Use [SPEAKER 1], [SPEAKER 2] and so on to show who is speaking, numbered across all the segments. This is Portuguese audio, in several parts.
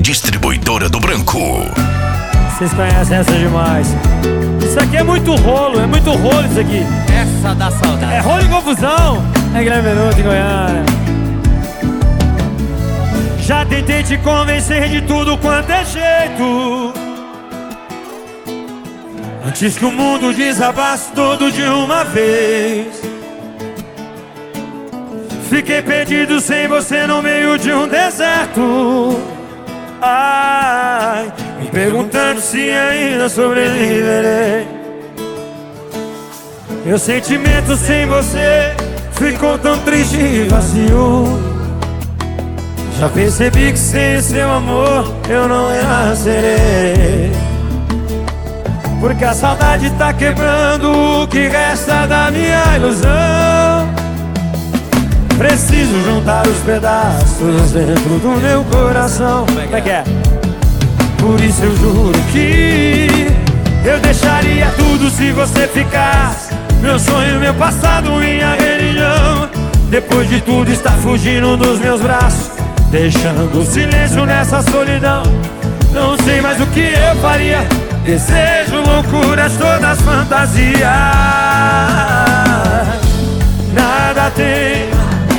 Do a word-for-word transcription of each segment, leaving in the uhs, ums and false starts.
[SPEAKER 1] distribuidora do Branco.
[SPEAKER 2] Vocês conhecem essa demais. Isso aqui é muito rolo, é muito rolo isso aqui.
[SPEAKER 3] Essa da saudade.
[SPEAKER 2] É rolo e confusão. É Guilherme Benuto em Goiânia. Já tentei te convencer de tudo quanto é jeito, antes que o mundo desabasse todo de uma vez. Fiquei perdido sem você no meio de um deserto. Ai, me perguntando se ainda sobreviverei. Meu sentimento sem você ficou tão triste e vazio. Já percebi que sem seu amor eu não renascerei, porque a saudade tá quebrando o que resta da minha ilusão. Preciso juntar os pedaços dentro do meu coração. Como é que é? Por isso eu juro que eu deixaria tudo se você ficasse. Meu sonho, meu passado, minha religião. Depois de tudo está fugindo dos meus braços, deixando o silêncio nessa solidão. Não sei mais o que eu faria. Desejo, loucuras, todas fantasias. Nada tem.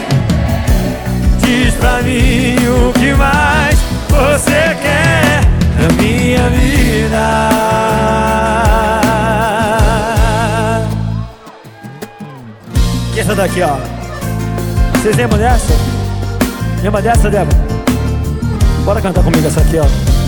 [SPEAKER 2] Diz pra mim o que mais você quer da minha vida. E essa daqui, ó. Vocês lembram dessa? Lembra dessa, Débora? Bora cantar comigo essa aqui, ó.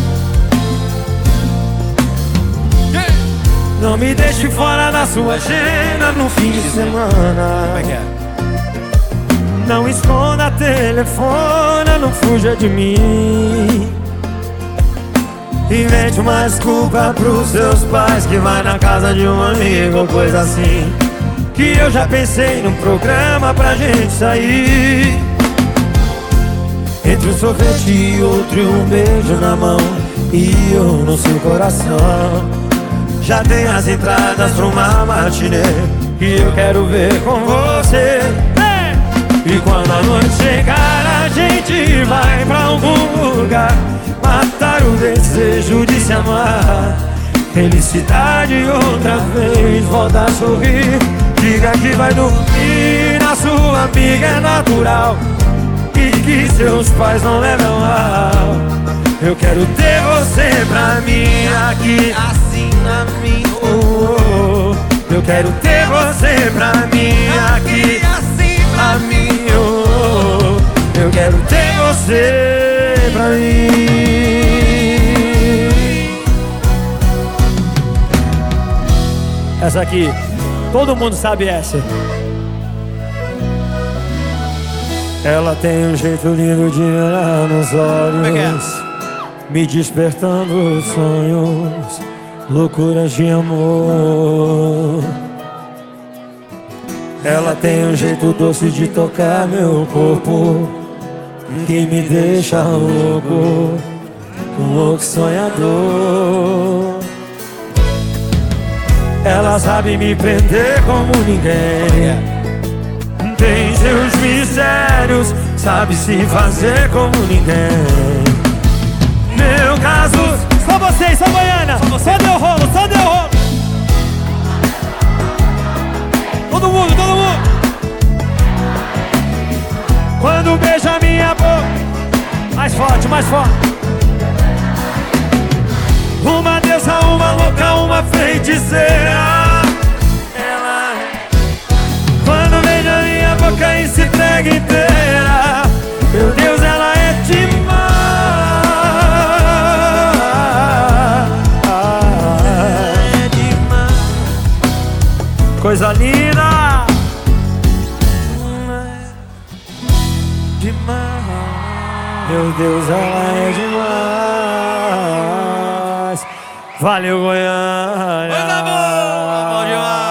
[SPEAKER 2] Não me deixe fora da sua agenda no fim de semana.
[SPEAKER 3] Como é que é?
[SPEAKER 2] Não esconda telefone, não fuja de mim. Invente uma desculpa pros seus pais, que vai na casa de um amigo ou coisa assim. Que eu já pensei num programa pra gente sair. Entre um sorvete e outro e um beijo na mão, e eu no seu coração. Já tem as entradas pra uma matinê que eu quero ver com você. E quando a noite chegar a gente vai pra algum lugar, matar o desejo de se amar. Felicidade outra vez, volta a sorrir. Diga que vai dormir na sua amiga, é natural. E que seus pais não levam mal. Eu quero ter você pra mim aqui,
[SPEAKER 3] Assim na minha.
[SPEAKER 2] oh, oh. Eu quero ter você pra mim aqui,
[SPEAKER 3] Assim
[SPEAKER 2] pra mim, oh, oh. Eu quero ter você pra mim. Essa aqui, todo mundo sabe essa. Ela tem um jeito lindo de olhar nos olhos, me despertando sonhos, loucuras de amor. Ela tem um jeito doce de tocar meu corpo, que me deixa louco, um louco sonhador. Ela sabe me prender como ninguém, tem seus mistérios, sabe se fazer como ninguém. Meu caso, só vocês, só Goiânia, só, só deu rolo, só deu rolo. Todo mundo, todo mundo. Quando beija minha boca, mais forte, mais forte. Uma deusa, uma louca, uma feiticeira. Ela, quando beija minha boca e se entrega inteira, meu Deus, ela é demais. É demais. Coisa linda. Demais. Meu Deus, ela é demais. Valeu, Goiânia.
[SPEAKER 3] Coisa boa, bom demais.